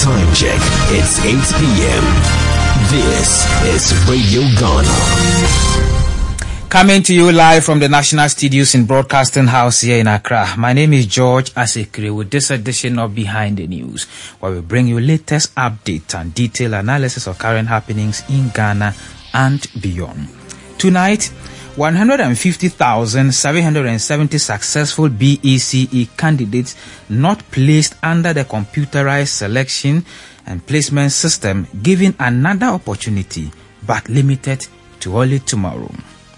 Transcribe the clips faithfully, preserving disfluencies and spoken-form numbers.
Time check. It's eight p.m. This is Radio Ghana. Coming to you live from the National Studios in Broadcasting House here in Accra. My name is George Asekre with this edition of Behind the News, where we bring you latest updates and detailed analysis of current happenings in Ghana and beyond. Tonight, one hundred fifty thousand seven hundred seventy successful B E C E candidates not placed under the computerized selection and placement system given another opportunity, but limited to only tomorrow.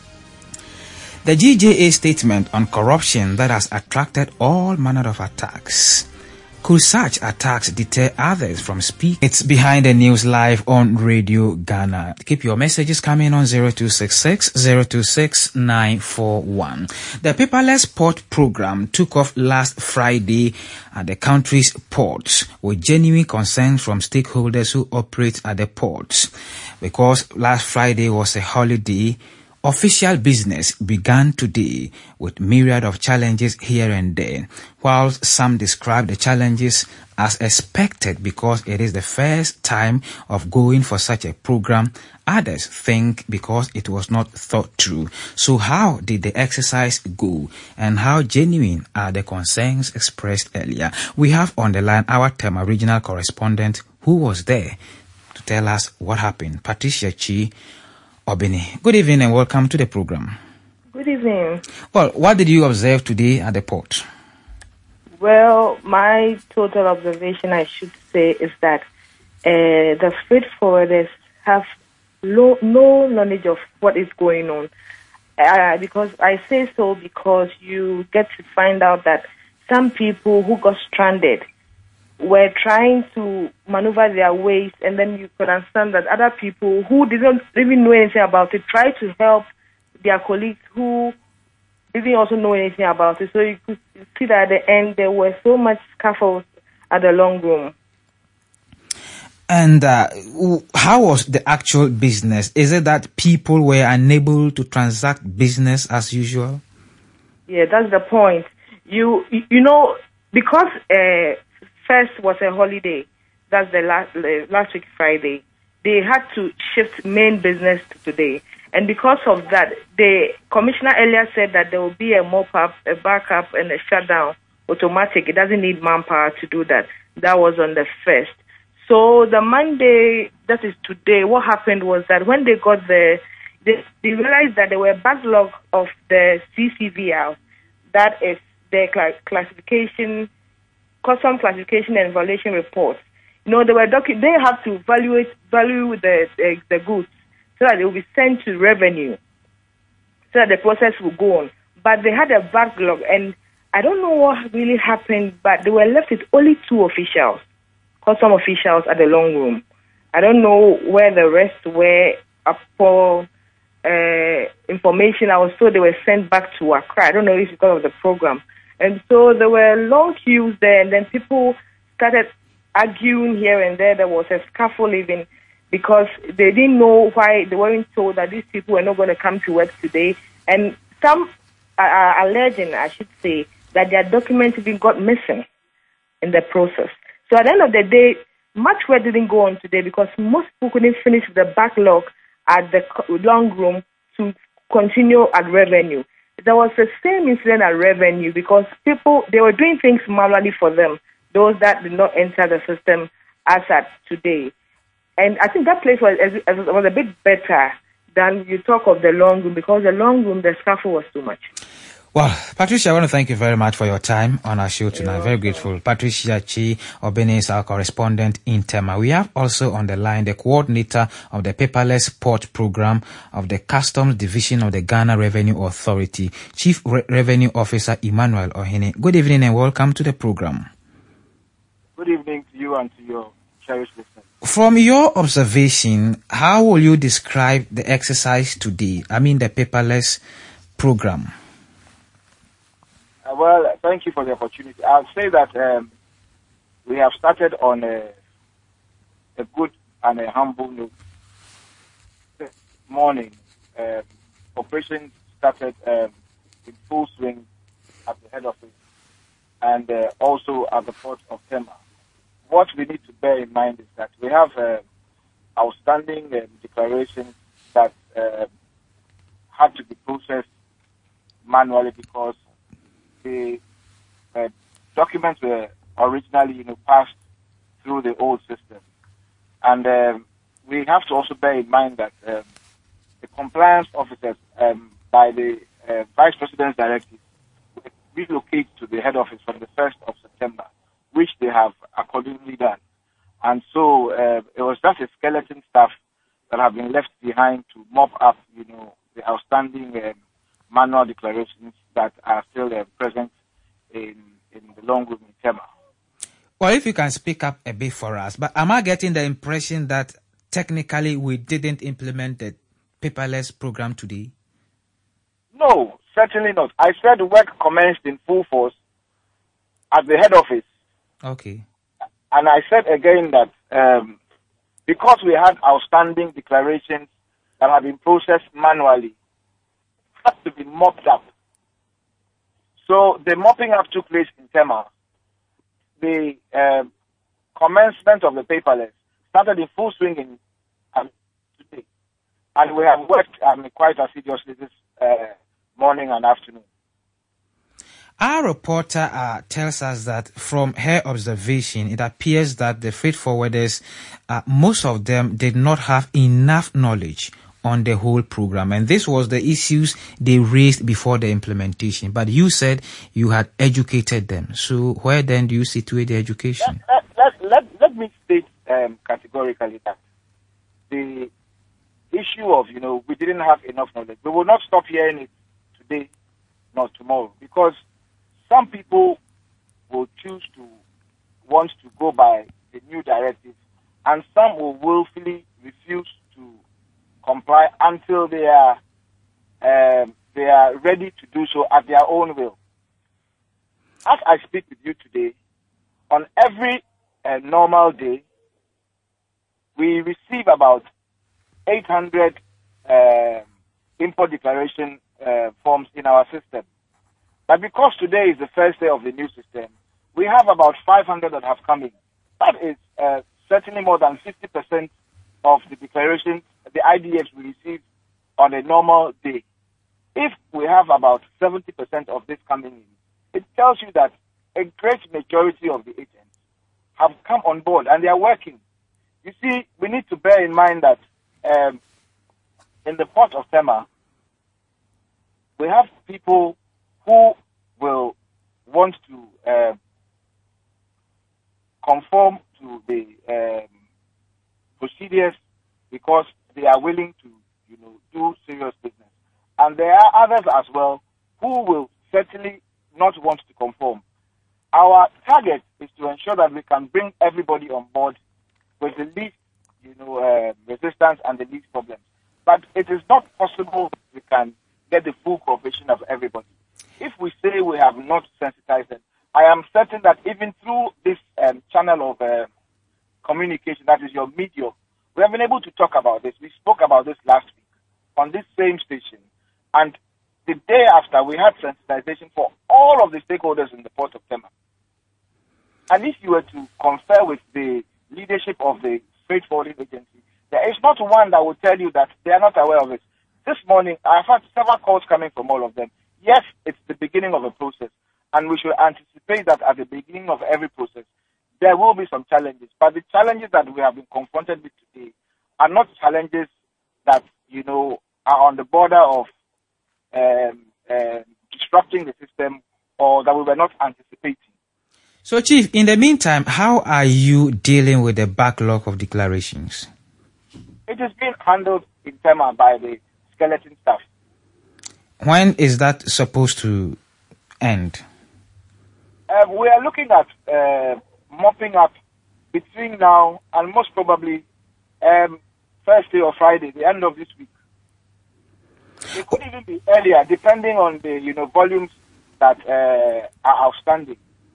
The G J A statement on corruption that has attracted all manner of attacks. Could such attacks deter others from speaking? It's Behind the News live on Radio Ghana. Keep your messages coming on zero two six six, zero two six, nine four one. The paperless port program took off last Friday at the country's ports with genuine concerns from stakeholders who operate at the ports. Because last Friday was a holiday, official business began today with myriad of challenges here and there. While some describe the challenges as expected because it is the first time of going for such a program, others think because it was not thought through. So how did the exercise go, and how genuine are the concerns expressed earlier? We have on the line our Tema regional correspondent who was there to tell us what happened, Patricia Chi Obini. Good evening and welcome to the program. Good evening. Well, what did you observe today at the port? Well, my total observation, I should say, is that uh, the freight forwarders have lo- no knowledge of what is going on. Uh, because I say so because you get to find out that some people who got stranded were trying to maneuver their ways, and then you could understand that other people who didn't even know anything about it tried to help their colleagues who didn't also know anything about it. So you could see that at the end there were so much scuffles at the long room. And uh, how was the actual business? Is it that people were unable to transact business as usual? Yeah, that's the point. You you know, because uh, first was a holiday, that's the last uh, last week Friday, they had to shift main business to today. And because of that, the commissioner earlier said that there will be a mop-up, a backup, and a shutdown automatic. It doesn't need manpower to do that. That was on the first. So the Monday, that is today, what happened was that when they got the, they, they realized that there were a backlog of the C C V L, that is the cl- classification, custom classification and valuation reports. You know, they were docu- they have to evaluate value the, the the goods so that it will be sent to revenue, so that the process will go on. But they had a backlog, and I don't know what really happened, but they were left with only two officials, custom officials at the long room. I don't know where the rest were. Upon uh, information, I was told they were sent back to Accra. I don't know if it's because of the program. And so there were long queues there, and then people started arguing here and there. There was a scuffle even because they didn't know why they weren't told that these people were not going to come to work today. And some are alleging, I should say, that their documents even got missing in the process. So at the end of the day, much work didn't go on today because most people couldn't finish the backlog at the long room to continue at revenue. There was the same incident at revenue because people, they were doing things manually for them, those that did not enter the system as at today. And I think that place was, was a bit better than you talk of the long room, because the long room, the scuffle was too much. Well, Patricia, I want to thank you very much for your time on our show tonight. Very grateful. Patricia Chi Obini is our correspondent in Tema. We have also on the line the coordinator of the paperless port program of the Customs Division of the Ghana Revenue Authority, Chief Re- Revenue Officer Emmanuel Ohene. Good evening and welcome to the program. Good evening to you and to your cherished listeners. From your observation, how will you describe the exercise today? I mean the paperless program. Uh, well, thank you for the opportunity. I'll say that um, we have started on a, a good and a humble note. This morning, uh, operations started um, in full swing at the head office and uh, also at the port of Tema, what we need to bear in mind is that we have uh, outstanding uh, declarations that uh, had to be processed manually because the uh, documents were originally, you know, passed through the old system. And um, we have to also bear in mind that um, the compliance officers, um, by the uh, Vice President's directive, will relocate to the head office from the first of September, which they have accordingly done. And so uh, it was just a skeleton staff that have been left behind to mop up, you know, the outstanding um, manual declarations that are still uh, present in, in the long room in Tema. Well, if you can speak up a bit for us, but am I getting the impression that technically we didn't implement the paperless program today? No, certainly not. I said work commenced in full force at the head office. Okay. And I said again that um, because we had outstanding declarations that have been processed manually, had to be mopped up. So the mopping up took place in Tema. The uh, commencement of the paperless started in full swing in um, today, and we have worked um, quite assiduously this uh, morning and afternoon. Our reporter uh, tells us that from her observation, it appears that the freight forwarders, uh, most of them did not have enough knowledge on the whole program. And this was the issues they raised before the implementation. But you said you had educated them. So where then do you situate the education? Let, let, let, let me state um, categorically that the issue of, you know, we didn't have enough knowledge. We will not stop hearing it today, nor tomorrow, because some people will choose to want to go by the new directive, and some will willfully refuse to comply until they are um, they are ready to do so at their own will. As I speak with you today, on every uh, normal day, we receive about eight hundred uh, import declaration uh, forms in our system. But because today is the first day of the new system, we have about five hundred that have come in. That is uh, certainly more than fifty percent of the declarations, the I D Fs we receive on a normal day. If we have about seventy percent of this coming in, it tells you that a great majority of the agents have come on board and they are working. You see, we need to bear in mind that um, in the port of Tema, we have people who will want to uh, conform to the um, procedures because they are willing to, you know, do serious business. And there are others as well who will certainly not want to conform. Our target is to ensure that we can bring everybody on board with the least, you know, uh, resistance and the least problems. But it is not possible we can get the full cooperation of everybody. If we say we have not sensitized them, I am certain that even through this um, channel of uh, communication, that is your media, we have been able to talk about this. We spoke about this last week on this same station. And the day after, we had sensitization for all of the stakeholders in the port of Tema. And if you were to confer with the leadership of the freight forwarding agency, there is not one that will tell you that they are not aware of it. This morning, I've had several calls coming from all of them. Yes, it's the beginning of a process, and we should anticipate that at the beginning of every process, there will be some challenges. But the challenges that we have been confronted with today are not challenges that, you know, are on the border of um, uh, disrupting the system or that we were not anticipating. So, Chief, in the meantime, how are you dealing with the backlog of declarations? It is being handled in Tema by the skeleton staff. When is that supposed to end? Uh, we are looking at uh, mopping up between now and most probably um, Thursday or Friday, the end of this week. It could even be earlier, depending on the, you know, volumes that uh, are outstanding.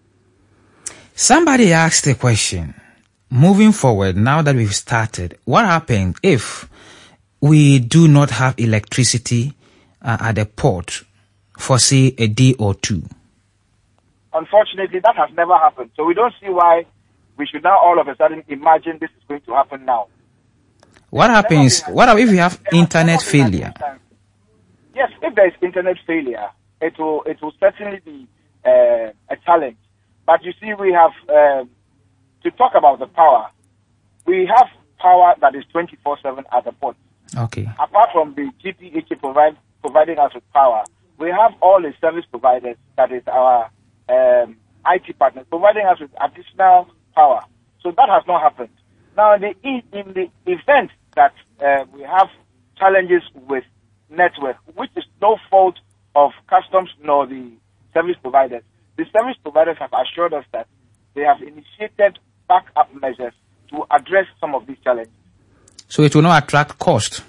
Somebody asked a question. Moving forward, now that we've started, what happens if we do not have electricity uh, at the port for, say, a day or two? Unfortunately, that has never happened. So we don't see why we should now all of a sudden imagine this is going to happen now. What happens? What if you have internet failure? Yes, if there is internet failure, it will it will certainly be uh, a challenge. But you see, we have uh, to talk about the power. We have power that is twenty-four seven at the port. Okay. Apart from the G P H A provide, providing us with power, we have all the service providers, that is our um, I T partners, providing us with additional power. So that has not happened. Now, in the, in the event that uh, we have challenges with network, which is no fault of customs nor the service providers, the service providers have assured us that they have initiated backup measures to address some of these challenges. So it will not attract cost?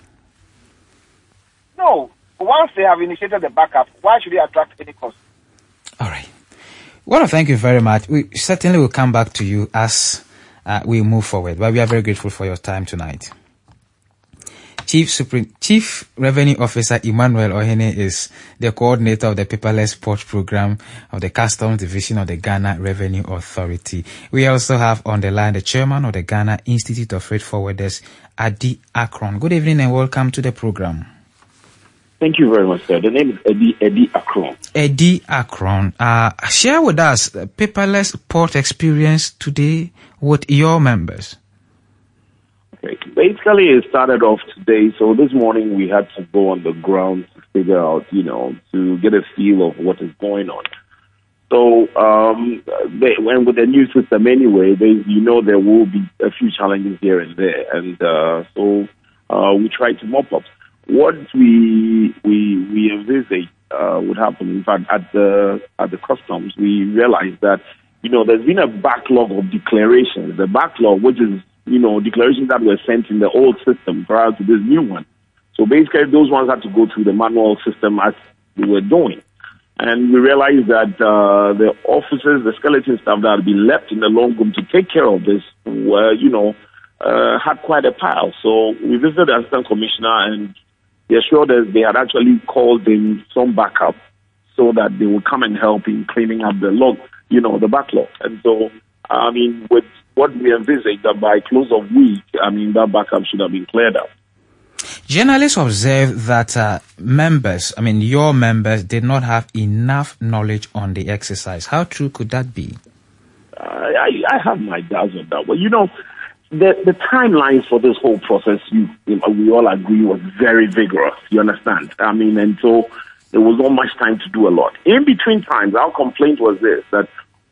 No. Once they have initiated the backup, why should it attract any cost? All right. Well, thank you very much. We certainly will come back to you as uh, we move forward, but we are very grateful for your time tonight. Chief Supreme, Chief Revenue Officer Emmanuel Ohene is the coordinator of the Paperless Port Program of the Customs Division of the Ghana Revenue Authority. We also have on the line the chairman of the Ghana Institute of Freight Forwarders, Eddie Akron. Good evening and welcome to the program. Thank you very much, sir. The name is Eddie, Eddie Akron. Eddie Akron. Uh, share with us the paperless port experience today with your members. Okay. Basically, it started off today. So this morning we had to go on the ground to figure out, you know, to get a feel of what is going on. So um, they, when with the new system anyway, they, you know, there will be a few challenges here and there. And uh, so uh, we try to mop up. What we we we envisage uh, would happen, in fact, at the at the customs, we realized that, you know, there's been a backlog of declarations. The backlog, which is, you know, declarations that were sent in the old system prior to this new one. So basically, those ones had to go through the manual system as we were doing. And we realized that uh, the officers, the skeleton staff that had been left in the long room to take care of this were, you know, uh, had quite a pile. So we visited the assistant commissioner and they assured us they had actually called in some backup so that they would come and help in cleaning up the log, you know, the backlog. And so, I mean, with what we envisage that by close of week, I mean, that backup should have been cleared up. Journalists observe that uh, members, I mean, your members did not have enough knowledge on the exercise. How true could that be? Uh, I, I have my doubts on that. Well, you know, the, the timelines for this whole process, you, you know, we all agree, was very vigorous. You understand? I mean, and so there was not much time to do a lot. In between times, our complaint was this, that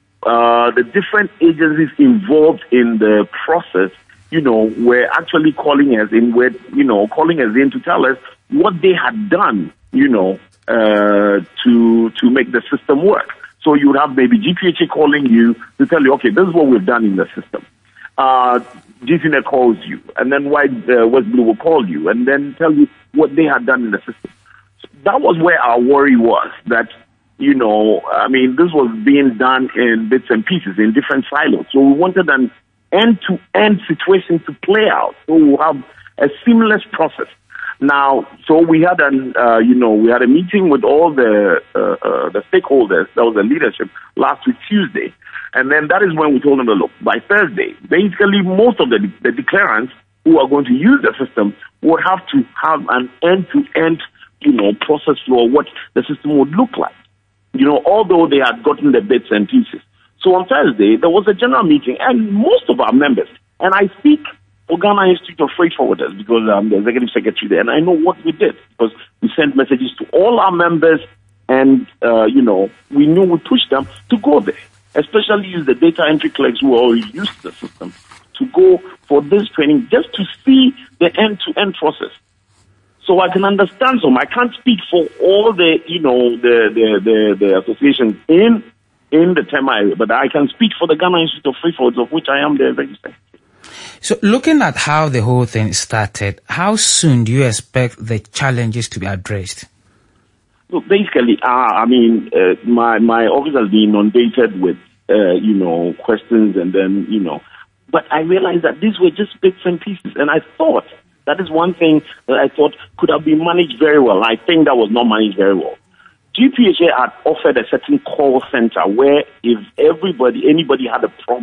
uh, the different agencies involved in the process, you know, were actually calling us in, were, you know, calling us in to tell us what they had done, you know, uh, to to make the system work. So you would have maybe G P H A calling you to tell you, okay, this is what we've done in the system. Uh, G C N A calls you, and then White uh, West Blue will call you, and then tell you what they had done in the system. So that was where our worry was, that, you know, I mean, this was being done in bits and pieces, in different silos. So we wanted an end-to-end situation to play out, so we'll have a seamless process. Now, so we had an, uh, you know, we had a meeting with all the uh, uh, the stakeholders, that was the leadership, last week Tuesday. And then that is when we told them to look, by Thursday, basically most of the, the declarants who are going to use the system would have to have an end-to-end, you know, process flow of what the system would look like. You know, although they had gotten the bits and pieces. So on Thursday, there was a general meeting, and most of our members, and I speak for Ghana Institute of Freight Forwarders because I'm the executive secretary there, and I know what we did because we sent messages to all our members, and, uh, you know, we knew we pushed them to go there. Especially use the data entry clerks who already used the system to go for this training just to see the end-to-end process. So I can understand some. I can't speak for all the, you know, the the the, the associations in in the Tema area, but I can speak for the Ghana Institute of Freight Forwarders, of which I am the executive. So looking at how the whole thing started, how soon do you expect the challenges to be addressed? So basically, uh, I mean, uh, my my office has been inundated with, uh, you know, questions, and then, you know, but I realized that these were just bits and pieces, and I thought that is one thing that I thought could have been managed very well. I think that was not managed very well. G P H A had offered a certain call center where if everybody, anybody had a problem,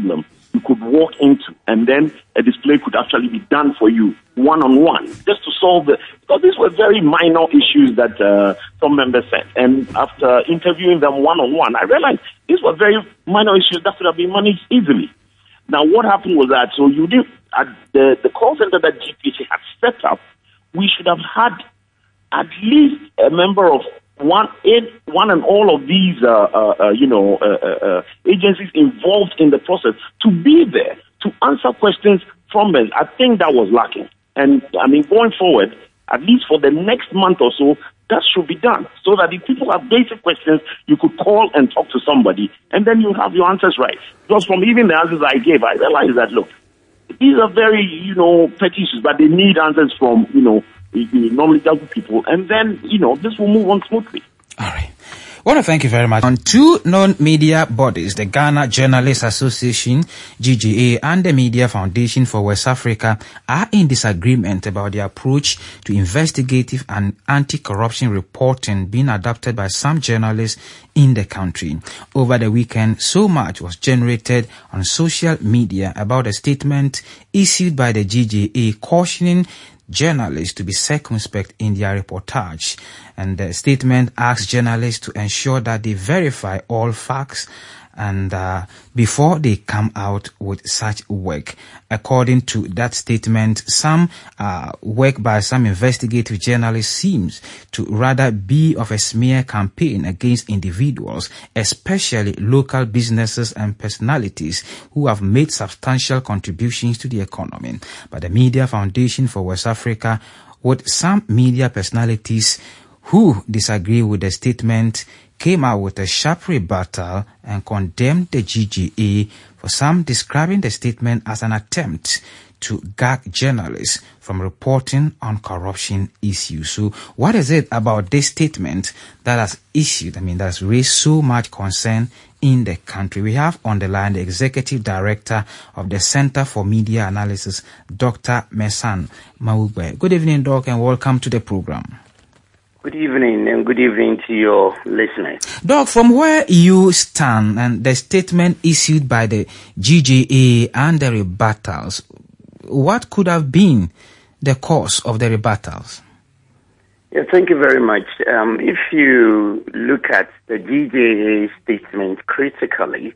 you could walk into, and then a display could actually be done for you one-on-one, just to solve the, because these were very minor issues that uh, some members said. And after interviewing them one-on-one, I realized these were very minor issues that could have been managed easily. Now, what happened was that, so you did, at the, the call center that G P H had set up, we should have had at least a member of one, in, one and all of these, uh, uh, uh, you know, uh, uh, agencies involved in the process to be there to answer questions from them. I think that was lacking. And I mean, going forward, at least for the next month or so, that should be done so that if people have basic questions, you could call and talk to somebody, and then you have your answers right. Because from even the answers I gave, I realized that, look, these are very, you know, petty issues, but they need answers from, you know, knowledgeable people, and then, you know, this will move on smoothly. All right. I want to thank you very much. On two non-media bodies, the Ghana Journalists Association, G J A, and the Media Foundation for West Africa are in disagreement about the approach to investigative and anti-corruption reporting being adopted by some journalists in the country. Over the weekend, so much was generated on social media about a statement issued by the G J A cautioning journalists to be circumspect in their reportage. And the statement asks journalists to ensure that they verify all facts and uh, before they come out with such work. According to that statement, some uh, work by some investigative journalists seems to rather be of a smear campaign against individuals, especially local businesses and personalities who have made substantial contributions to the economy. But the Media Foundation for West Africa, with some media personalities who disagree with the statement, came out with a sharp rebuttal and condemned the G J A for some describing the statement as an attempt to gag journalists from reporting on corruption issues. So what is it about this statement that has issued, I mean, that has raised so much concern in the country? We have on the line the Executive Director of the Center for Media Analysis, Doctor Mesan Mawugbe. Good evening, Doc, and welcome to the program. Good evening, and good evening to your listeners. Doc, from where you stand and the statement issued by the G J A and the rebuttals, what could have been the cause of the rebuttals? Yeah, thank you very much. Um, if you look at the G J A statement critically,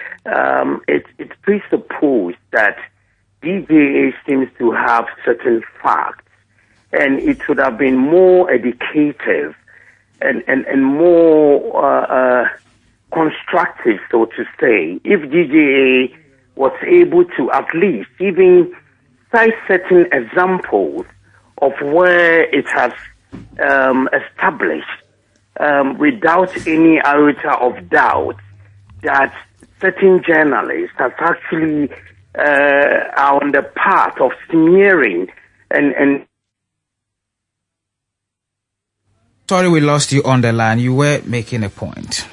um, it, it presupposed that G J A seems to have certain facts, and it would have been more educative and, and, and more uh, uh, constructive, so to say, if G J A was able to at least even cite certain examples of where it has um, established um, without any iota of doubt that certain journalists have actually uh, are on the path of smearing and, and Sorry, we lost you on the line. You were making a point.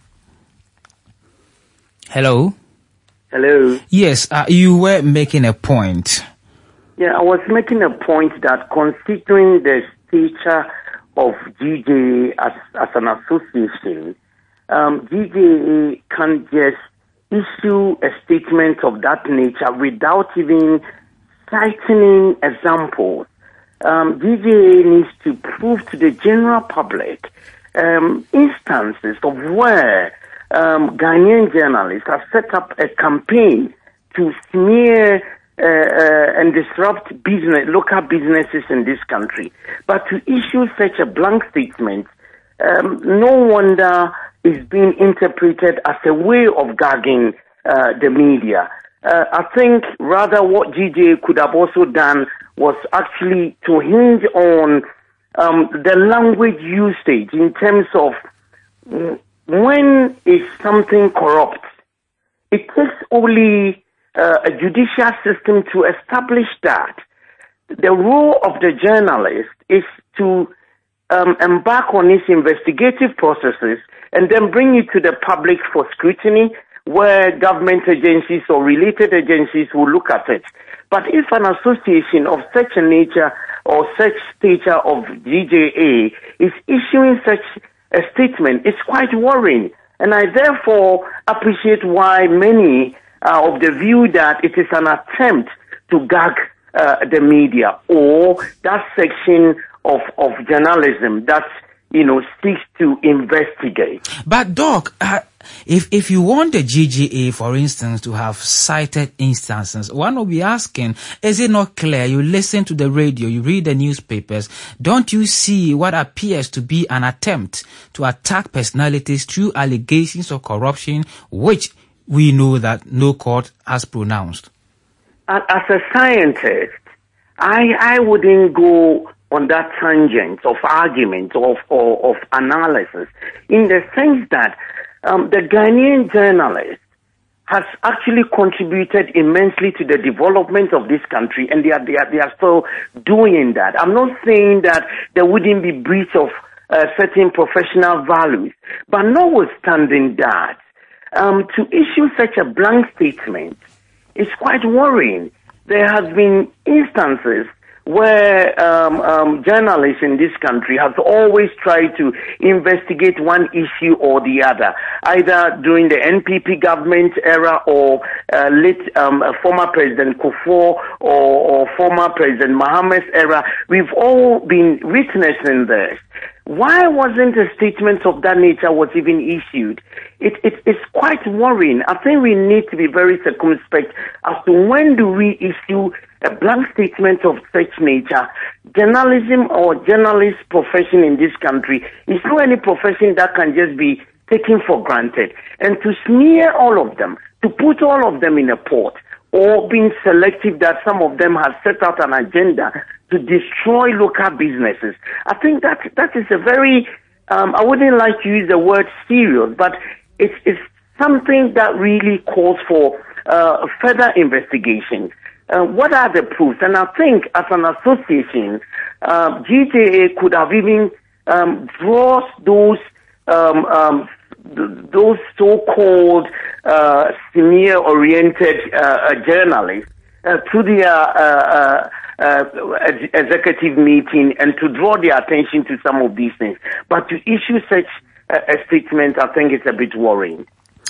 Hello? Hello? Yes, uh, you were making a point. Yeah, I was making a point that considering the stature of G J A as, as an association, um, G J A can't just issue a statement of that nature without even citing examples. Um, G J A needs to prove to the general public um, instances of where um, Ghanaian journalists have set up a campaign to smear uh, uh, and disrupt business, local businesses in this country. But to issue such a blank statement, um, no wonder is being interpreted as a way of gagging uh, the media. Uh, I think rather what G J A could have also done was actually to hinge on um, the language usage in terms of when is something corrupt. It takes only uh, a judicial system to establish that. The role of the journalist is to um, embark on its investigative processes and then bring it to the public for scrutiny, where government agencies or related agencies will look at it. But if an association of such a nature or such stature of G J A is issuing such a statement, it's quite worrying. And I therefore appreciate why many uh, of the view that it is an attempt to gag uh, the media, or that section of, of journalism that, you know, seeks to investigate. But, Doc, uh, if if you want the G G A, for instance, to have cited instances, one will be asking, is it not clear? You listen to the radio, you read the newspapers, don't you see what appears to be an attempt to attack personalities through allegations of corruption, which we know that no court has pronounced? As a scientist, I I wouldn't go on that tangent of argument, of, of, of analysis, in the sense that um, the Ghanaian journalist has actually contributed immensely to the development of this country, and they are, they are, they are still doing that. I'm not saying that there wouldn't be breach of uh, certain professional values, but notwithstanding that, um, to issue such a blank statement is quite worrying. There have been instances where um, um, journalists in this country have always tried to investigate one issue or the other, either during the N P P government era or uh, late um, uh, former President Kufuor or, or former President Mohammed's era. We've all been witnessing this. Why wasn't a statement of that nature was even issued? It, it, it's quite worrying. I think we need to be very circumspect as to when do we issue a blank statement of such nature. Journalism or journalist profession in this country is not any profession that can just be taken for granted. And to smear all of them, to put all of them in a pot, or being selective that some of them have set out an agenda to destroy local businesses, I think that that is a very, um, I wouldn't like to use the word serious, but it's, it's something that really calls for uh, further investigation. Uh, what are the proofs? And I think as an association, uh, G J A could have even um, drawn those um, um, th- those so-called uh, smear-oriented uh, journalists uh, to their uh, uh, uh, executive meeting and to draw their attention to some of these things. But to issue such a, a statement, I think it's a bit worrying.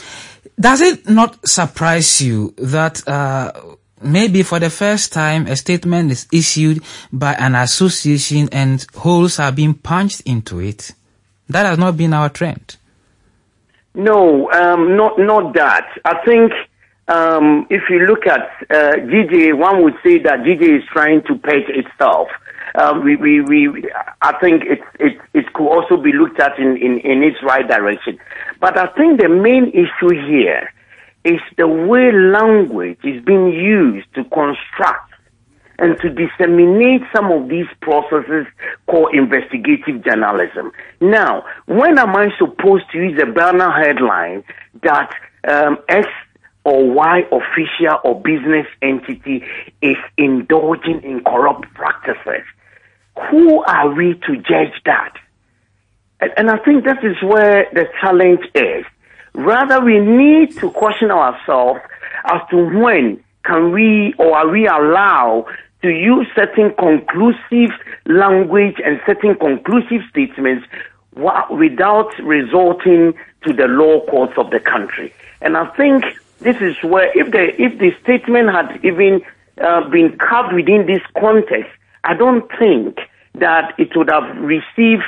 Does it not surprise you that uh, maybe for the first time a statement is issued by an association and holes are being punched into it? That has not been our trend. No, um, not not that. I think um, if you look at uh, G J A, one would say that G J A is trying to peg itself. Um, we, we, we, I think it, it, it could also be looked at in, in, in its right direction. But I think the main issue here is the way language is being used to construct and to disseminate some of these processes called investigative journalism. Now, when am I supposed to use a banner headline that um, X or Y official or business entity is indulging in corrupt practices? Who are we to judge that? And, and I think that is where the challenge is. Rather, we need to question ourselves as to when can we or are we allowed to use certain conclusive language and certain conclusive statements without resorting to the law courts of the country. And I think this is where, if the if the statement had even uh, been carved within this context, I don't think that it would have received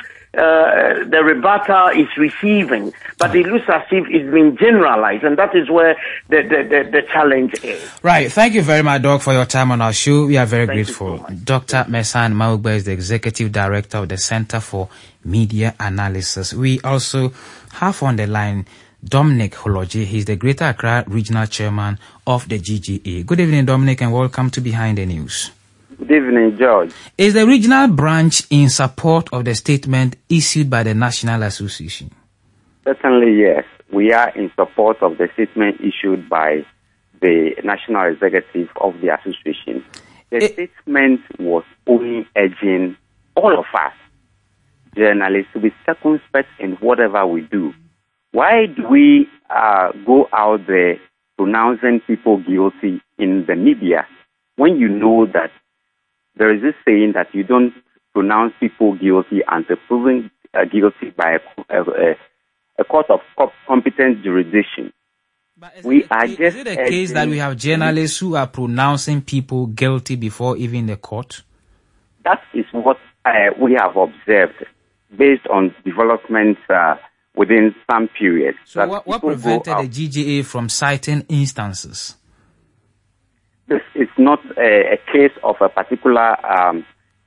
uh, the rebuttal is receiving, but it looks as if it's been generalized, and that is where the, the, the, the challenge is. Right. Thank you very much, Doc, for your time on our show. We are very Thank grateful. You so Doctor Mesan Maugbe is the Executive Director of the Center for Media Analysis. We also have on the line Dominic Holoji. He's the Greater Accra Regional Chairman of the G G A. Good evening, Dominic, and welcome to Behind the News. Good evening, George. Is the regional branch in support of the statement issued by the National Association? Certainly, yes. We are in support of the statement issued by the National Executive of the Association. The it, statement was only urging all of us, journalists, to be circumspect in whatever we do. Why do we uh, go out there pronouncing people guilty in the media when you know that there is this saying that you don't pronounce people guilty until proven uh, guilty by a, a, a court of competent jurisdiction? We are just. Is it a case that we have journalists who are pronouncing people guilty before even the court? That is what uh, we have observed based on developments uh, within some periods. So what, what prevented the G G A from citing instances? This is not a, a case of a particular um,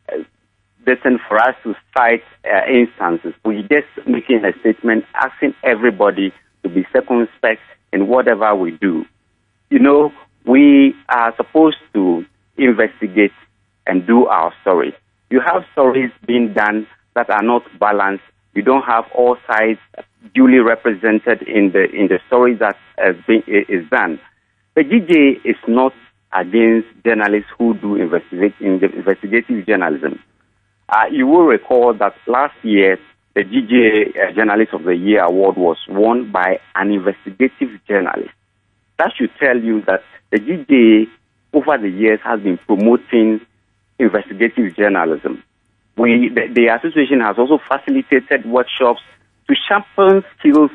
lesson for us to cite uh, instances. We just making a statement asking everybody to be circumspect in whatever we do. You know, we are supposed to investigate and do our story. You have stories being done that are not balanced. You don't have all sides duly represented in the in the story that has been, is done. The G G A is not against journalists who do investigate, investigative journalism. Uh, you will recall that last year, the G G A uh, Journalist of the Year award was won by an investigative journalist. That should tell you that the G G A, over the years, has been promoting investigative journalism. We, the, the association has also facilitated workshops to sharpen skills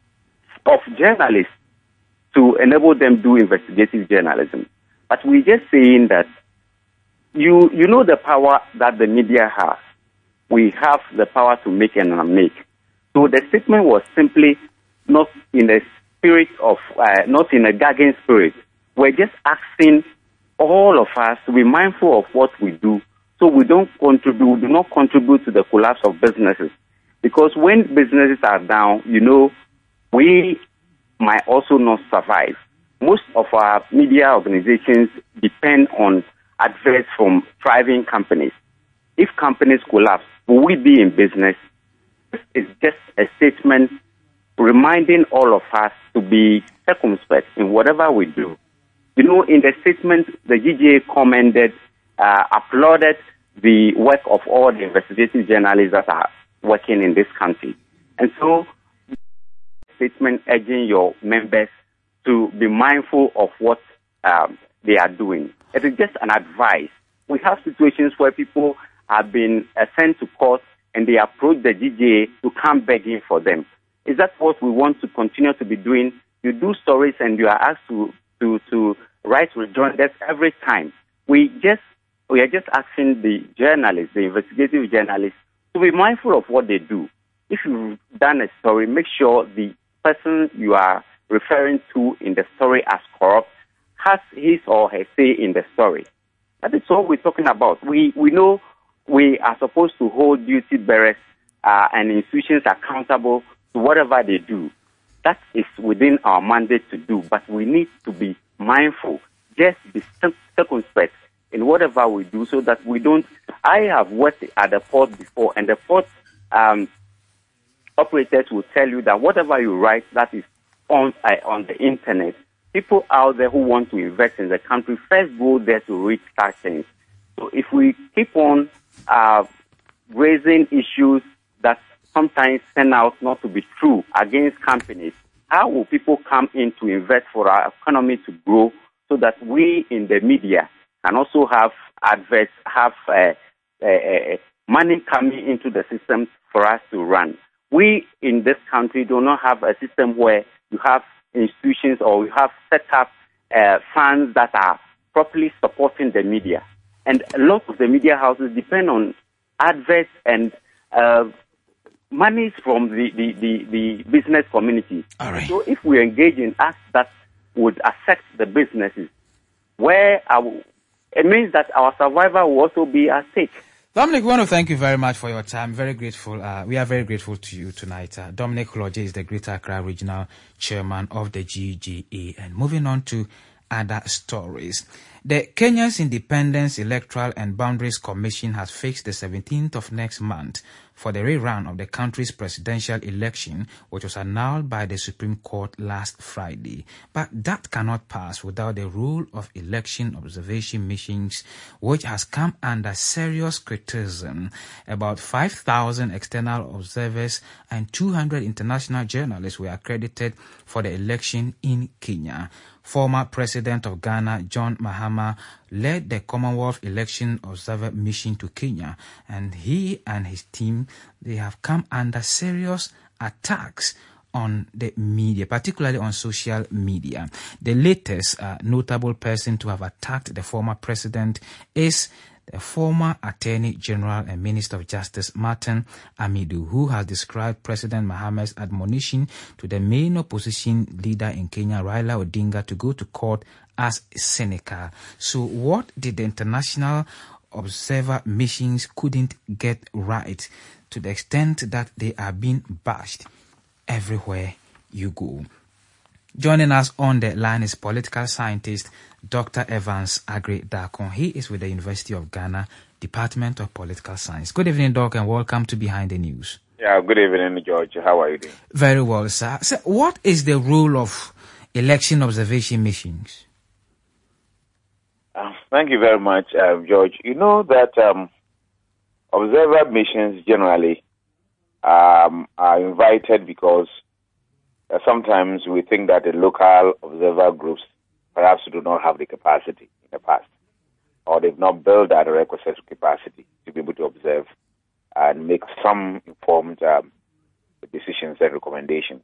of journalists to enable them to do investigative journalism. But we're just saying that you you know the power that the media has. We have the power to make and unmake. So the statement was simply not in a spirit of, uh, not in a gagging spirit. We're just asking all of us to be mindful of what we do so we don't contribute, do not contribute to the collapse of businesses. Because when businesses are down, you know, we might also not survive. Most of our media organizations depend on adverts from thriving companies. If companies collapse, will we be in business? It's just a statement reminding all of us to be circumspect in whatever we do. You know, in the statement, the G G A commended, uh, applauded the work of all the investigative journalists that are working in this country. And so, statement urging your members to be mindful of what um, they are doing. It is just an advice. We have situations where people have been uh, sent to court and they approach the G G A to come begging for them. Is that what we want to continue to be doing? You do stories and you are asked to to, to write rejoinders every time. We just we are just asking the journalists, the investigative journalists, to be mindful of what they do. If you've done a story, make sure the person you are referring to in the story as corrupt has his or her say in the story. That is what we're talking about. We we know we are supposed to hold duty bearers uh, and institutions accountable to whatever they do. That is within our mandate to do, but we need to be mindful, just be circumspect in whatever we do so that we don't. I have worked at the port before, and the port um, operators will tell you that whatever you write that is on uh, on the internet, people out there who want to invest in the country first go there to read such things. So if we keep on uh, raising issues that sometimes turn out not to be true against companies, how will people come in to invest for our economy to grow so that we in the media can also have adverts, have uh, uh, uh, money coming into the system for us to run? We in this country do not have a system where you have institutions or you have set up uh, funds that are properly supporting the media. And a lot of the media houses depend on adverts and uh, monies from the, the, the, the business community. All right. So if we engage in acts that would affect the businesses, where our, it means that our survival will also be at stake. Dominic, we want to thank you very much for your time. Very grateful. Uh, we are very grateful to you tonight. Uh, Dominic Lodge is the Greater Accra Regional Chairman of the G G A. And moving on to other stories. The Kenya's Independence Electoral and Boundaries Commission has fixed the seventeenth of next month for the rerun of the country's presidential election, which was annulled by the Supreme Court last Friday. But that cannot pass without the rule of election observation missions, which has come under serious criticism. About five thousand external observers and two hundred international journalists were accredited for the election in Kenya. Former President of Ghana, John Mahama, led the Commonwealth Election Observer Mission to Kenya, and he and his team, they have come under serious attacks on the media, particularly on social media. The latest uh, notable person to have attacked the former president is the former Attorney General and Minister of Justice, Martin Amidu, who has described President Mohammed's admonition to the main opposition leader in Kenya, Raila Odinga, to go to court as cynical. So what did the international observer missions couldn't get right, to the extent that they are being bashed everywhere you go? Joining us on the line is political scientist Doctor Evans Aggrey-Darkon. He is with the University of Ghana, Department of Political Science. Good evening, Doc, and welcome to Behind the News. Yeah, good evening, George. How are you doing? Very well, sir. So what is the role of election observation missions? Uh, thank you very much, uh, George. You know that um, observer missions generally um, are invited because uh, sometimes we think that the local observer groups perhaps do not have the capacity in the past, or they've not built that requisite capacity to be able to observe and make some informed um, decisions and recommendations.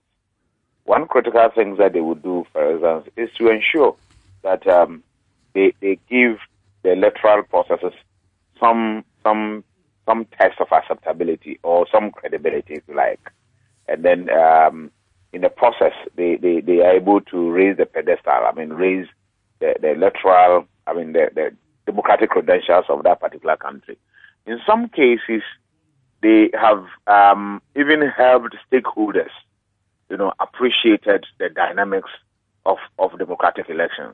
One critical thing that they would do, for instance, is to ensure that um, they, they give the electoral processes some some some test of acceptability or some credibility, if you like. And then um, in the process, they, they, they are able to raise the pedestal, I mean, raise the, the electoral, I mean, the, the democratic credentials of that particular country. In some cases, they have um, even helped stakeholders, you know, appreciated the dynamics of, of democratic elections.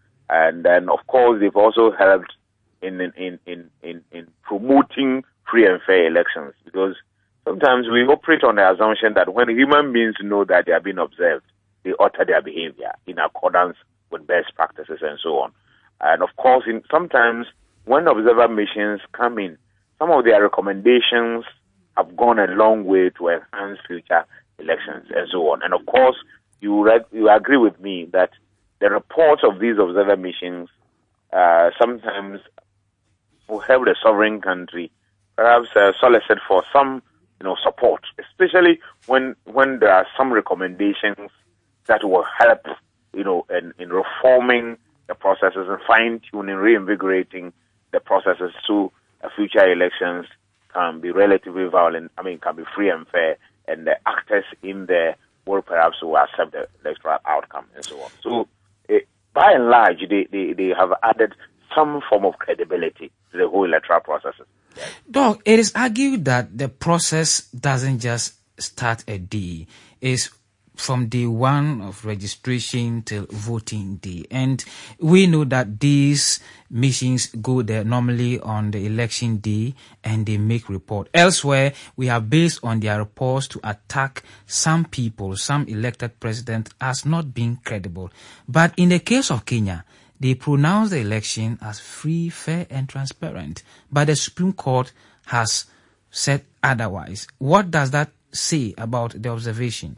And then, of course, they've also helped in in, in, in, in promoting free and fair elections, because sometimes we operate on the assumption that when human beings know that they are being observed, they alter their behavior in accordance with best practices and so on. And of course, in, sometimes when observer missions come in, some of their recommendations have gone a long way to enhance future elections and so on. And of course, you re- you agree with me that the reports of these observer missions uh, sometimes will help the sovereign country perhaps uh, solicit for some, you know, support, especially when when there are some recommendations that will help, you know, in, in reforming the processes and fine-tuning, reinvigorating the processes so uh, future elections can be relatively violent, I mean, can be free and fair, and the actors in there will perhaps will accept the electoral outcome and so on. So, uh, by and large, they, they, they have added some form of credibility to the whole electoral processes. Doc, it is argued that the process doesn't just start a day. It's from day one of registration till voting day. And we know that these missions go there normally on the election day and they make report. Elsewhere, we are based on their reports to attack some people, some elected president as not being credible. But in the case of Kenya, they pronounced the election as free, fair, and transparent. But the Supreme Court has said otherwise. What does that say about the observation?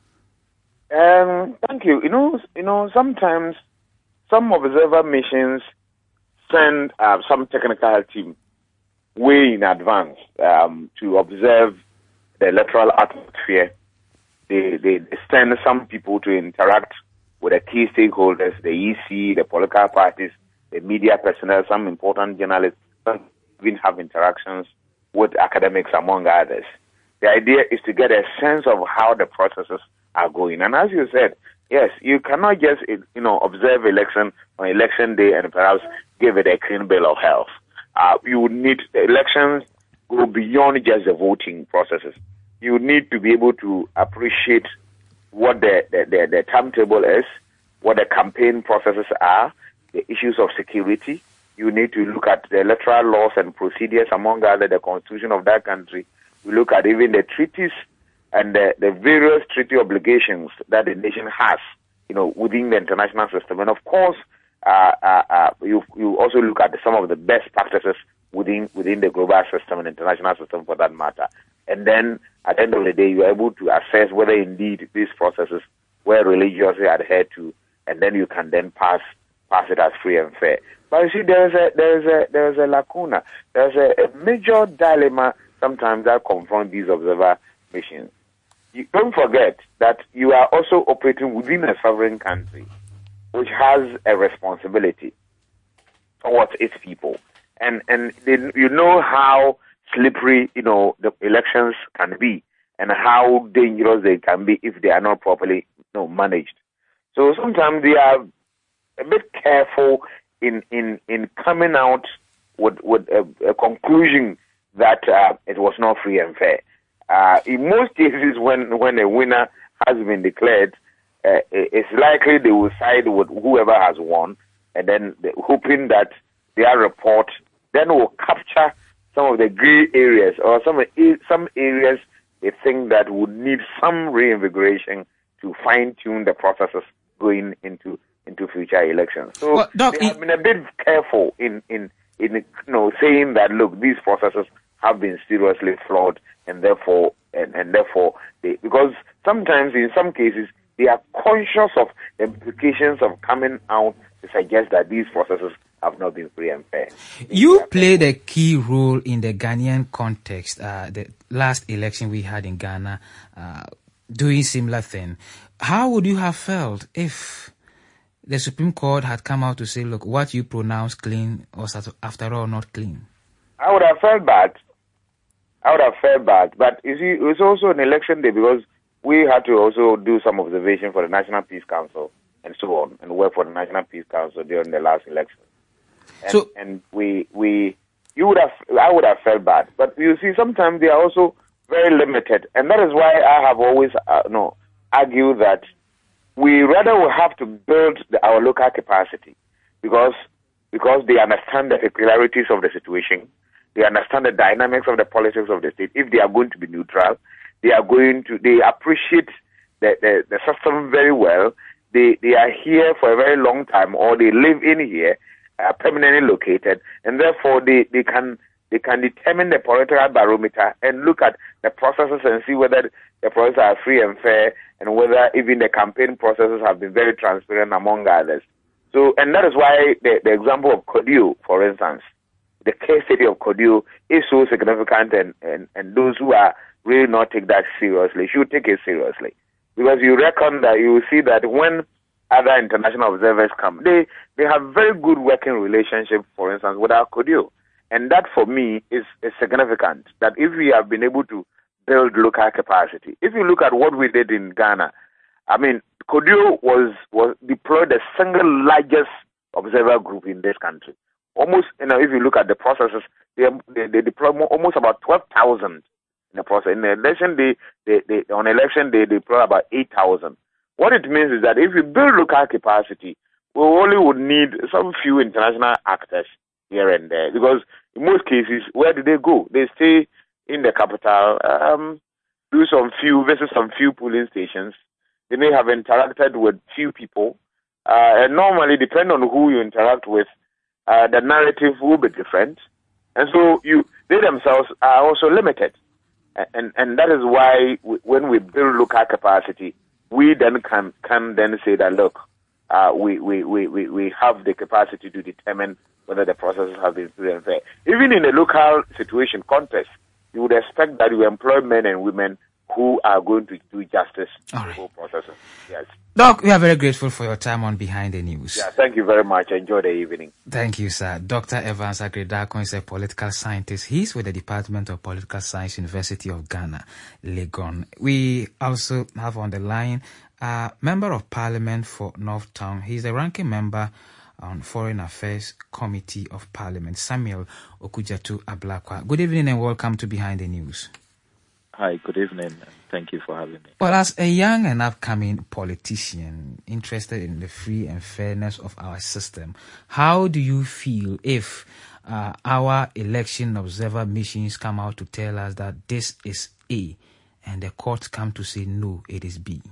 Um, thank you. You know, you know, sometimes some observer missions send uh, some technical team way in advance um, to observe the electoral atmosphere. They, they send some people to interact with the key stakeholders, the E C, the political parties, the media personnel, some important journalists, some even have interactions with academics, among others. The idea is to get a sense of how the processes are going. And as you said, yes, you cannot just, you know, observe election on election day and perhaps give it a clean bill of health. Uh, you would need, the elections go beyond just the voting processes. You need to be able to appreciate what the, the, the, the timetable is, what the campaign processes are, the issues of security. You need to look at the electoral laws and procedures, among other, the constitution of that country. You look at even the treaties and the, the various treaty obligations that the nation has, you know, within the international system. And of course, uh, uh, uh, you, you also look at some of the best practices within, within the global system and international system for that matter. And then at the end of the day, you are able to assess whether indeed these processes were religiously adhered to, and then you can then pass pass it as free and fair. But you see, there is a there is a there is a lacuna. There is a, a major dilemma sometimes that confront these observer missions. you don't forget that you are also operating within a sovereign country, which has a responsibility towards its people. And and they, you know how slippery, you know, the elections can be and how dangerous they can be if they are not properly, you know, managed. So sometimes they are a bit careful in, in, in coming out with, with a, a conclusion that uh, it was not free and fair. Uh, in most cases, when, when a winner has been declared, uh, it's likely they will side with whoever has won, and then hoping that their report then will capture some of the gray areas or some some areas they think that would need some reinvigoration to fine-tune the processes going into into future elections. So well, Doc, they have been a bit careful in, in, in you know, saying that, look, these processes have been seriously flawed, and therefore, and, and therefore, they, because sometimes in some cases they are conscious of the implications of coming out to suggest that these processes have not been free and fair. You played a key role in the Ghanaian context. Uh, the last election we had in Ghana, uh, doing similar thing. How would you have felt if the Supreme Court had come out to say, look, what you pronounce clean was after all not clean? I would have felt bad. I would have felt bad. But you see, it was also an election day because we had to also do some observation for the National Peace Council and so on, and work for the National Peace Council during the last election. And, so, and we, we, you would have, I would have felt bad. But you see, sometimes they are also very limited, and that is why I have always, uh, no, argued that we rather will have to build the, our local capacity, because because they understand the peculiarities of the situation, they understand the dynamics of the politics of the state. If they are going to be neutral, they are going to, they appreciate the the, the system very well. They they are here for a very long time, or they live in here, uh, permanently located, and therefore they, they can they can determine the political barometer and look at the processes and see whether the processes are free and fair, and whether even the campaign processes have been very transparent, among others. So, and that is why the, the example of Kodio, for instance, the case study of Kodio is so significant, and, and, and those who are really not take that seriously should take it seriously. Because you reckon that you will see that when other international observers come, they, they have very good working relationship, for instance, with our Kodio. And that, for me, is, is significant, that if we have been able to build local capacity. If you look at what we did in Ghana, I mean, Kodio was, was deployed the single largest observer group in this country. Almost, you know, if you look at the processes, they, they, they deploy more, almost about twelve thousand in the process. In the election, they, they, they, on election, they deploy about eight thousand. What it means is that if you build local capacity, we only would need some few international actors here and there, because in most cases, where do they go? They stay in the capital, um, do some few, visit some few polling stations. They may have interacted with few people, uh, and normally, depending on who you interact with, uh, the narrative will be different, and so you, they themselves are also limited, and and that is why we, when we build local capacity, we then can can then say that, look, uh, we, we, we, we, we have the capacity to determine whether the processes have been free and fair. Even in a local situation context, you would expect that you employ men and women who are going to do justice to the whole process. Yes. Doc, we are very grateful for your time on Behind the News. Yeah, thank you very much. Enjoy the evening. Thank you, sir. Doctor Evans Agredakon is a political scientist. He's with the Department of Political Science, University of Ghana, Legon. We also have on the line a Member of Parliament for North Town. He's the ranking member on Foreign Affairs Committee of Parliament, Samuel Okudzeto Ablakwa. Good evening and welcome to Behind the News. Hi, good evening, and thank you for having me. Well, as a young and upcoming politician interested in the free and fairness of our system, how do you feel if uh, our election observer missions come out to tell us that this is A, and the courts come to say, no, it is B?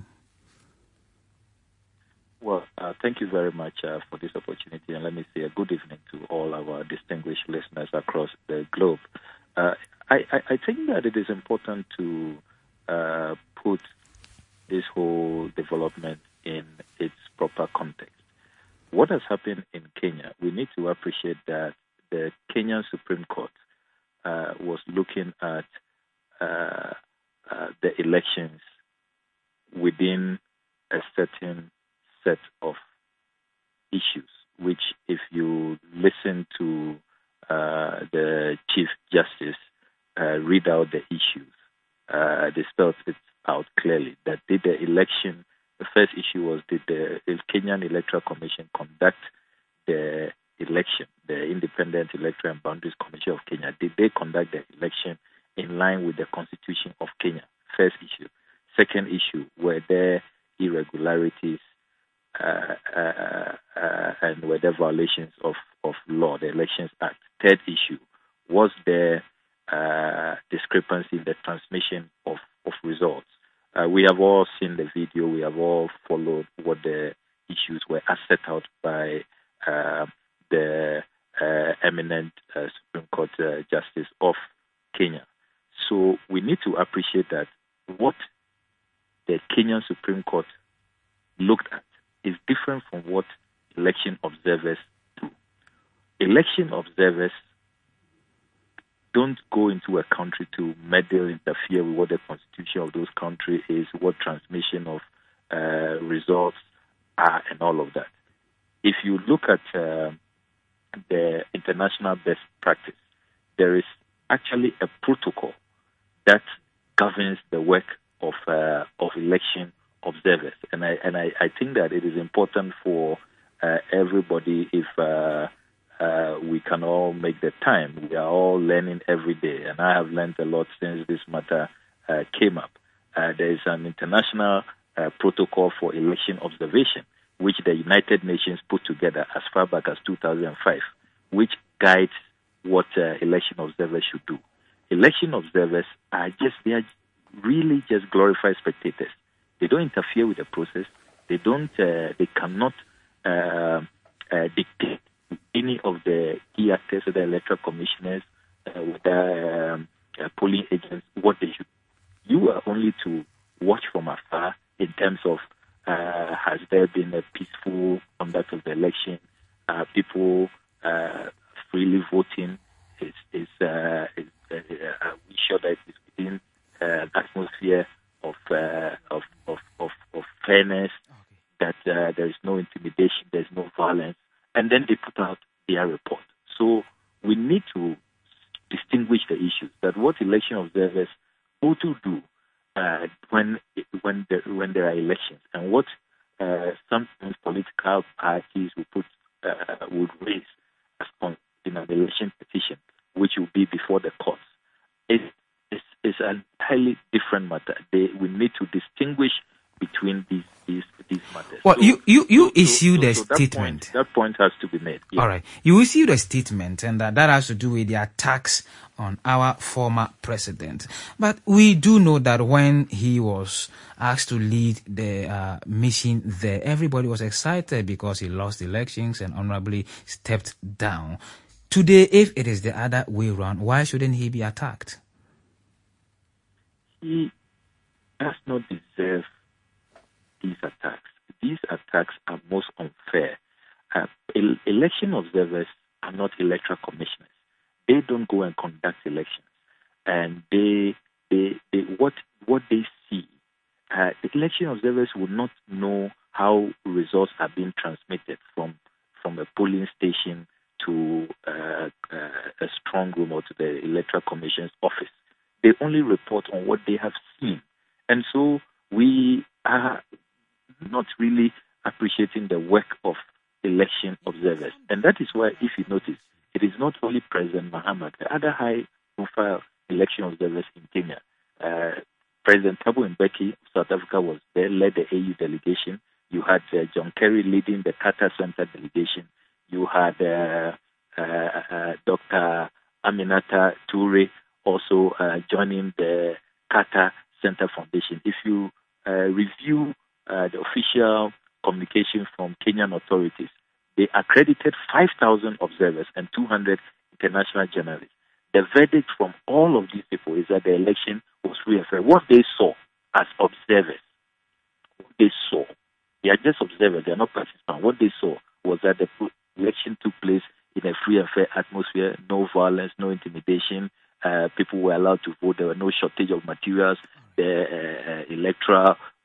Well, uh, thank you very much uh, for this opportunity, and let me say a good evening to all our distinguished listeners across the globe. Uh, I, I, I think that it is important to uh, put this whole development in its proper context. What has happened in Kenya, we need to appreciate that the Kenyan Supreme Court uh, was looking at uh, uh, the elections within a certain set of issues, which if you listen to uh, the Chief Justice uh, read out the issues, uh, they spelled it out clearly that did the election, the first issue was did the Kenyan Electoral Commission conduct the election, the Independent Electoral and Boundaries Commission of Kenya, did they conduct the election in line with the Constitution of Kenya? First issue. Second issue, were there irregularities uh, uh, uh, and were there violations of, of law, the Elections Act? Third issue, was there uh, discrepancy in the transmission of, of results? Uh, we have all seen the video, we have all followed what the issues were as set out by uh, the uh, eminent uh, Supreme Court uh, Justice of Kenya. So we need to appreciate that what the Kenyan Supreme Court looked at is different from what election observers do. Election observers don't go into a country to meddle, interfere with what the constitution of those countries is, what transmission of uh, results are, and all of that. If you look at uh, the international best practice, there is actually a protocol that governs the work of uh, of election observers, and I and I, I think that it is important for uh, everybody if uh, uh, we can all make the time. We are all learning every day, and I have learned a lot since this matter uh, came up. Uh, there is an international uh, protocol for election observation, which the United Nations put together as far back as two thousand five, which guides what uh, election observers should do. Election observers are just, they are really just glorified spectators. They don't interfere with the process. They don't, uh, they cannot uh, uh, dictate any of the key actors of the electoral commissioners, uh, with the um, uh, polling agents, what they should. You are only to watch from afar in terms of uh, has there been a peaceful conduct of the election, uh, people uh, freely voting, is, is, uh, is uh, uh, we sure that it's within uh, an atmosphere of, uh, of, of, of, of fairness, okay. that uh, there is no intimidation, there's no violence, and then they put out their report. So we need to distinguish the issues, that what election observers go to do uh, when when there, when there are elections, and what uh, sometimes political parties will put uh, would raise as on in an election petition, which will be before the courts, is is is an entirely different matter. They, we need to distinguish between these these these matters. Well, so, you you you so, issued so, a so statement. That point, that point has to be made. Yeah. All right, you issued a statement, and that, that has to do with the attacks on our former president. But we do know that when he was asked to lead the uh, mission there, everybody was excited because he lost elections and honorably stepped down. Today, if it is the other way around, why shouldn't he be attacked? He does not deserve these attacks. These attacks are most unfair. Uh, el- election observers are not electoral commissioners. They don't go and conduct elections, and they, they, they what what they see. Uh, the election observers will not know how results are being transmitted from from a polling station to uh, uh, a strong room or to the electoral commission's office. They only report on what they have seen, and so we are not really appreciating the work of election observers. And that is why, if you notice, it is not only President Mahama, the other high-profile election observers in Kenya. Uh, President Thabo Mbeki of South Africa was there, led the A U delegation. You had uh, John Kerry leading the Carter Center delegation. You had uh, uh, uh, Doctor Aminata Toure also uh, joining the Carter Center Foundation. If you uh, review uh, the official communication from Kenyan authorities, they accredited five thousand observers and two hundred international journalists. The verdict from all of these people is that the election was free and fair. What they saw as observers, what they saw, they are just observers, they are not participants. What they saw was that the election took place in a free and fair atmosphere, no violence, no intimidation. Uh, people were allowed to vote. There were no shortage of materials. The uh, uh, electoral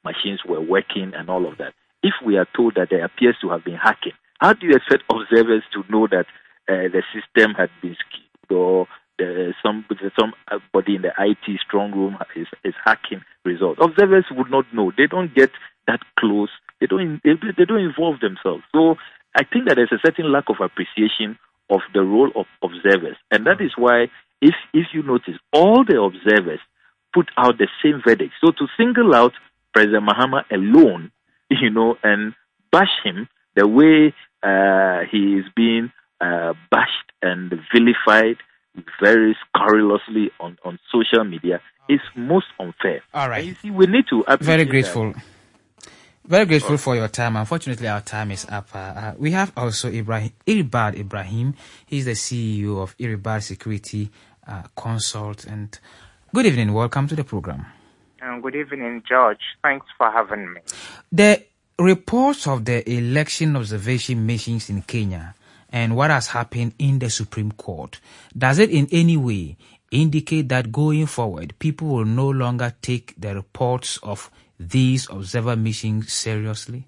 machines were working and all of that. If we are told that there appears to have been hacking, how do you expect observers to know that uh, the system had been skewed or the, some somebody in the I T strong room is, is hacking results? Observers would not know. They don't get that close. They don't they, they don't involve themselves. So I think that there's a certain lack of appreciation of the role of observers, and that is why if if you notice, all the observers put out the same verdict. So to single out President Mahama alone, you know, and bash him the way uh, he is being uh, bashed and vilified very scurrilously on, on social media is most unfair. All right. And you see, we need to appreciate Very grateful. That. Very grateful for your time. Unfortunately, our time is up. Uh, uh, we have also Ibrahim, Iribad Ibrahim. He's the C E O of Iribad Security uh, Consult. And good evening. Welcome to the program. Um, good evening, George. Thanks for having me. The reports of the election observation missions in Kenya and what has happened in the Supreme Court, does it in any way indicate that going forward, people will no longer take the reports of these observer missions seriously?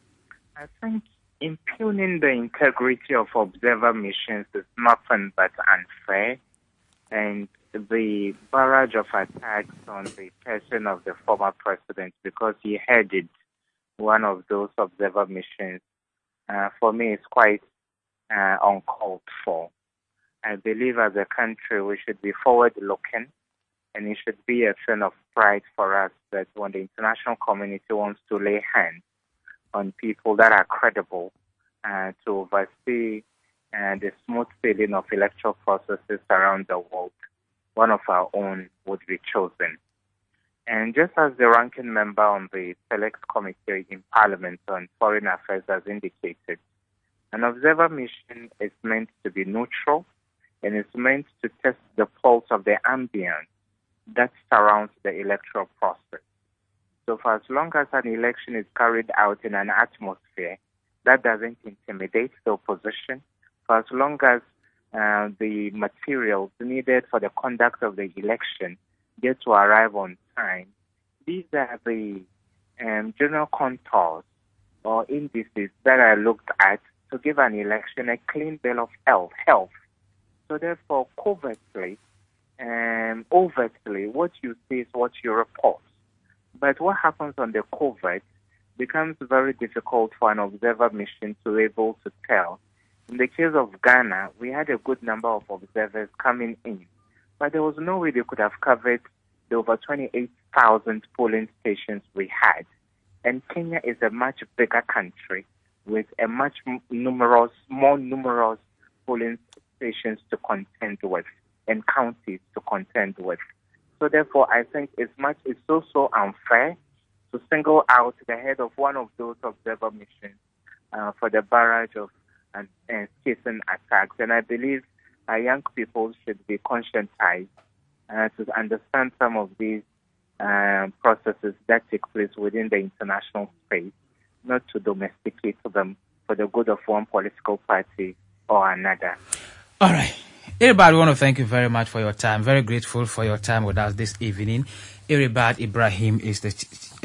I think impugning the integrity of observer missions is nothing but unfair, and the barrage of attacks on the person of the former president because he headed one of those observer missions, uh, for me, is quite uh, uncalled for. I believe as a country we should be forward-looking, and it should be a thing of pride for us that when the international community wants to lay hands on people that are credible uh, to oversee uh, the smooth sailing of electoral processes around the world, one of our own would be chosen. And just as the ranking member on the Select Committee in Parliament on Foreign Affairs has indicated, an observer mission is meant to be neutral and is meant to test the pulse of the ambience that surrounds the electoral process. So for as long as an election is carried out in an atmosphere that doesn't intimidate the opposition, for as long as uh, the materials needed for the conduct of the election get to arrive on time, these are the um, general contours or indices that are looked at to give an election a clean bill of health. health. So therefore, covertly, Um, overtly, what you see is what you report. But what happens on the covert becomes very difficult for an observer mission to be able to tell. In the case of Ghana, we had a good number of observers coming in, but there was no way they could have covered the over twenty-eight thousand polling stations we had. And Kenya is a much bigger country with a much numerous, more numerous polling stations to contend with and counties to contend with. So therefore, I think it's much, it's so, so unfair to single out the head of one of those observer missions uh, for the barrage of and, and chasing attacks. And I believe our young people should be conscientized uh, to understand some of these uh, processes that take place within the international space, not to domesticate them for the good of one political party or another. All right. Iribad, we want to thank you very much for your time. Very grateful for your time with us this evening. Iribad Ibrahim is the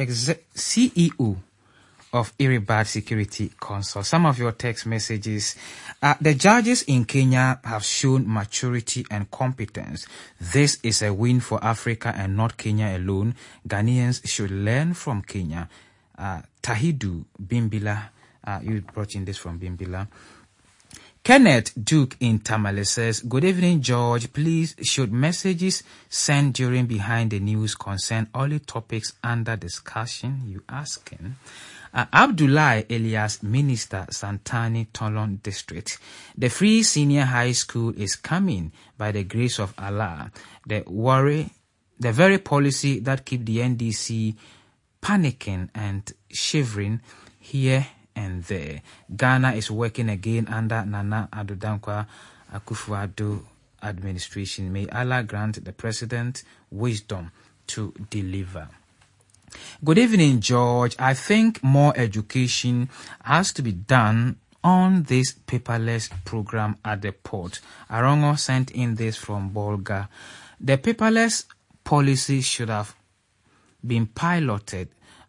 C E O of Iribad Security Consult. Some of your text messages. Uh, the judges in Kenya have shown maturity and competence. This is a win for Africa and not Kenya alone. Ghanaians should learn from Kenya. Uh, Tahidu Bimbila, uh, you brought in this from Bimbila. Kenneth Duke in Tamale says, good evening, George. Please, should messages sent during Behind the News concern only topics under discussion? You asking. Uh, Abdullah Elias, Minister, Santani, Tolon District. The free senior high school is coming by the grace of Allah. The worry, the very policy that keep the N D C panicking and shivering here and there. Ghana is working again under Nana Addo Dankwa Akufo-Addo administration. May Allah grant the president wisdom to deliver. Good evening, George. I think more education has to be done on this paperless program at the port. Arongo sent in this from Bolga. The paperless policy should have been piloted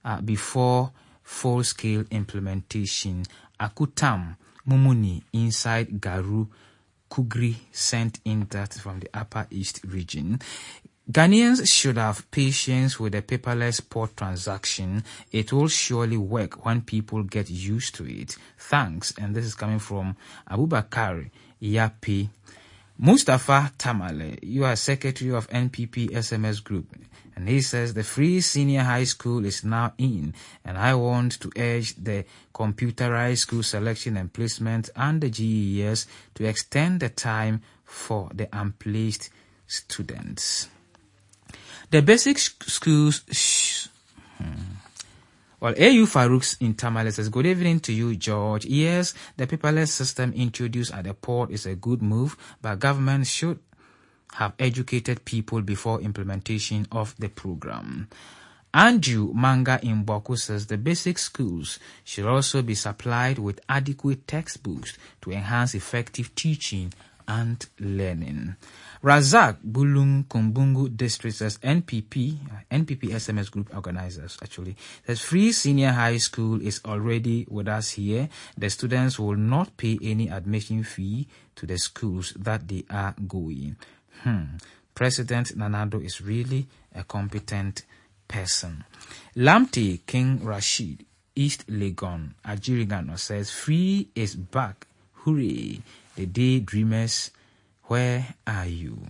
uh, before full-scale implementation. Akutam Mumuni inside Garu Kugri sent in that from the Upper East region. Ghanaians should have patience with the paperless port transaction. It will surely work when people get used to it. Thanks. And this is coming from Abubakar Yapi. Mustafa Tamale, you are secretary of N P P S M S Group. And he says the free senior high school is now in. And I want to urge the computerized school selection and placement and the G E S to extend the time for the unplaced students. The basic schools... Sh- hmm. Well, A U Farouk in Tamale says, good evening to you, George. Yes, the paperless system introduced at the port is a good move, but government should have educated people before implementation of the program. Andrew Manga in Boku says the basic schools should also be supplied with adequate textbooks to enhance effective teaching and learning. Razak Bulung Kumbungu District says N P P, N P P S M S Group organizers actually, says free senior high school is already with us here. The students will not pay any admission fee to the schools that they are going. Hmm. President Nanado is really a competent person. Lamte King Rashid, East Legon, Ajirigano says free is back. Hooray. The daydreamers, where are you?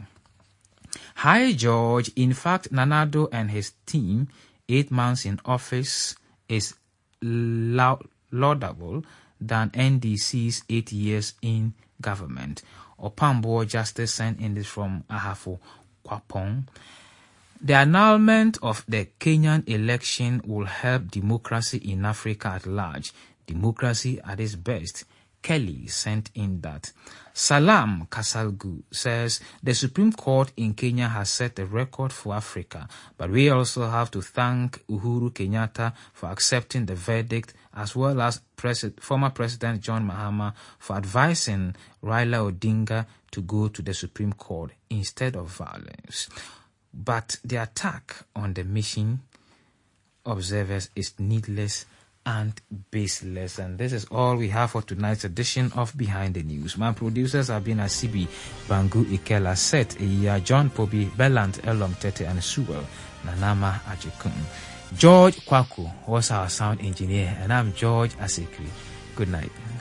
Hi, George. In fact, Nanado and his team, eight months in office is laudable than N D C's eight years in government. Opambo Justice sent in this from Ahafo Kwapong. The annulment of the Kenyan election will help democracy in Africa at large. Democracy at its best. Kelly sent in that. Salam Kasalgu says the Supreme Court in Kenya has set a record for Africa, but we also have to thank Uhuru Kenyatta for accepting the verdict, as well as Pres- former President John Mahama for advising Raila Odinga to go to the Supreme Court instead of violence. But the attack on the mission observers is needless and baseless. And this is all we have for tonight's edition of Behind the News. My producers have been Asibi, Bangu Ikela, Seth Iya, John Pobi, Bellant, Elom Tete, and Suwel Nanama Ajikun. George Kwaku was our sound engineer, and I'm George Asekri. Good night.